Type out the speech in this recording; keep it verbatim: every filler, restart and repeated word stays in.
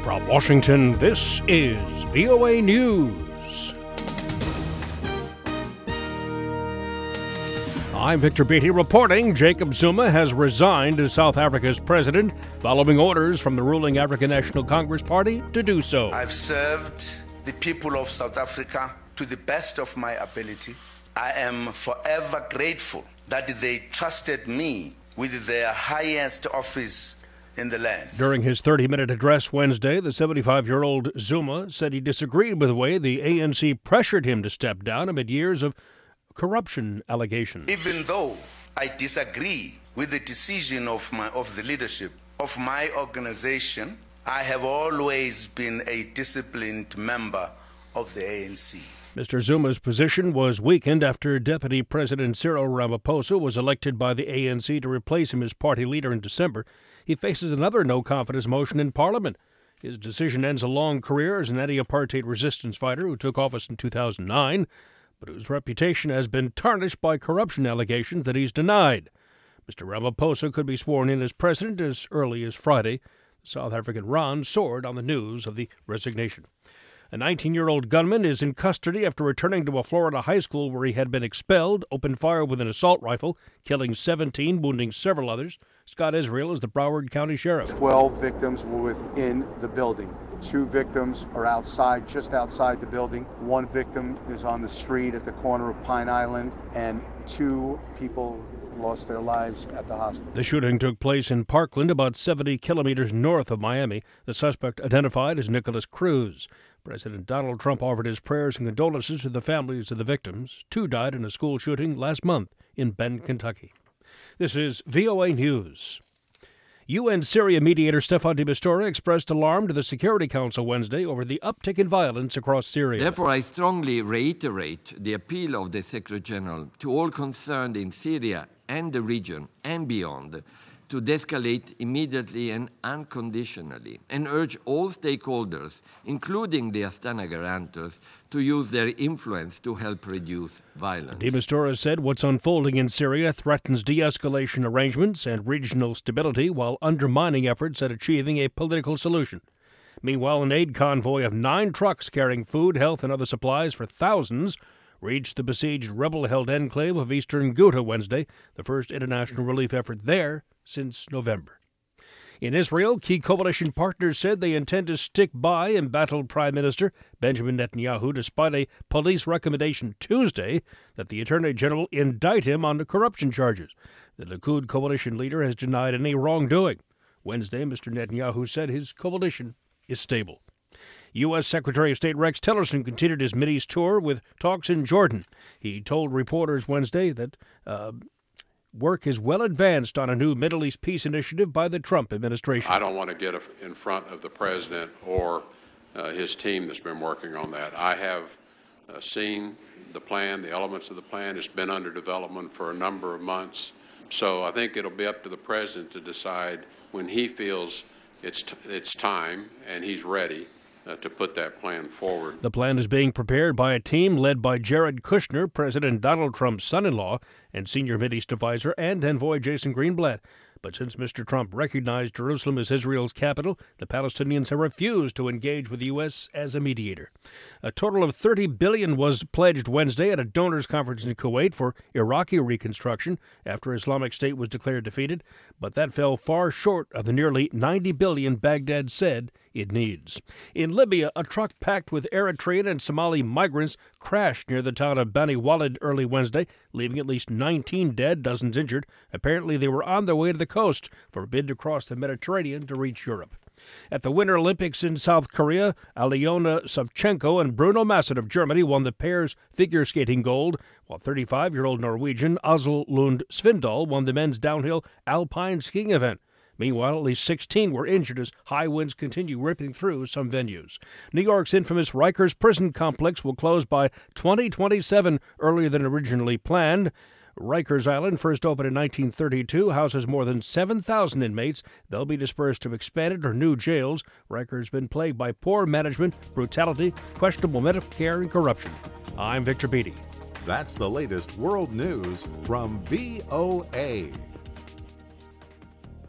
From Washington, this is V O A News. I'm Victor Beatty reporting Jacob Zuma has resigned as South Africa's president following orders from the ruling African National Congress Party to do so. I've served the people of South Africa to the best of my ability. I am forever grateful that they trusted me with their highest office in the land. During his thirty-minute address Wednesday, the seventy-five-year-old Zuma said he disagreed with the way the A N C pressured him to step down amid years of corruption allegations. Even though I disagree with the decision of my of the leadership of my organization, I have always been a disciplined member of the A N C. Mister Zuma's position was weakened after Deputy President Cyril Ramaphosa was elected by the A N C to replace him as party leader in December. He faces another no-confidence motion in Parliament. His decision ends a long career as an anti-apartheid resistance fighter who took office in two thousand nine, but whose reputation has been tarnished by corruption allegations that he's denied. Mister Ramaphosa could be sworn in as president as early as Friday. The South African Rand soared on the news of the resignation. A nineteen-year-old gunman is in custody after returning to a Florida high school where he had been expelled, opened fire with an assault rifle, killing seventeen, wounding several others. Scott Israel is the Broward County Sheriff. twelve victims were within the building. Two victims are outside, just outside the building. One victim is on the street at the corner of Pine Island, and two people lost their lives at the hospital. The shooting took place in Parkland, about seventy kilometers north of Miami. The suspect identified as Nicholas Cruz. President Donald Trump offered his prayers and condolences to the families of the victims. Two died in a school shooting last month in Bend, Kentucky. This is V O A News. U N Syria mediator Staffan de Mistura expressed alarm to the Security Council Wednesday over the uptick in violence across Syria. Therefore, I strongly reiterate the appeal of the Secretary General to all concerned in Syria and the region and beyond to de-escalate immediately and unconditionally, and urge all stakeholders, including the Astana guarantors, to use their influence to help reduce violence. De Mistura said what's unfolding in Syria threatens de-escalation arrangements and regional stability while undermining efforts at achieving a political solution. Meanwhile, an aid convoy of nine trucks carrying food, health, and other supplies for thousands reached the besieged rebel-held enclave of eastern Ghouta Wednesday, the first international relief effort there since November. In Israel, key coalition partners said they intend to stick by embattled Prime Minister Benjamin Netanyahu despite a police recommendation Tuesday that the Attorney General indict him on the corruption charges. The Likud coalition leader has denied any wrongdoing. Wednesday, Mister Netanyahu said his coalition is stable. U S. Secretary of State Rex Tillerson continued his Mideast tour with talks in Jordan. He told reporters Wednesday that uh, work is well advanced on a new Middle East peace initiative by the Trump administration. I don't want to get in front of the president or uh, his team that's been working on that. I have uh, seen the plan, the elements of the plan. It's been under development for a number of months. So I think it'll be up to the president to decide when he feels it's, t- it's time and he's ready Uh, to put that plan forward. The plan is being prepared by a team led by Jared Kushner, President Donald Trump's son-in-law, and senior Mideast advisor and envoy Jason Greenblatt. But since Mister Trump recognized Jerusalem as Israel's capital, the Palestinians have refused to engage with the U S as a mediator. A total of thirty billion dollars was pledged Wednesday at a donors conference in Kuwait for Iraqi reconstruction after Islamic State was declared defeated, but that fell far short of the nearly ninety billion dollars Baghdad said it needs. In Libya, a truck packed with Eritrean and Somali migrants crashed near the town of Bani Walid early Wednesday, leaving at least nineteen dead, dozens injured. Apparently, they were on their way to the coast for a bid to cross the Mediterranean to reach Europe. At the Winter Olympics in South Korea, Alyona Savchenko and Bruno Masset of Germany won the pair's figure skating gold, while thirty-five-year-old Norwegian Azel Lund Svindal won the men's downhill alpine skiing event. Meanwhile, at least sixteen were injured as high winds continue ripping through some venues. New York's infamous Rikers prison complex will close by twenty twenty-seven, earlier than originally planned. Rikers Island, first opened in nineteen thirty-two, houses more than seven thousand inmates. They'll be dispersed to expanded or new jails. Rikers has been plagued by poor management, brutality, questionable medical care, and corruption. I'm Victor Beatty. That's the latest world news from V O A.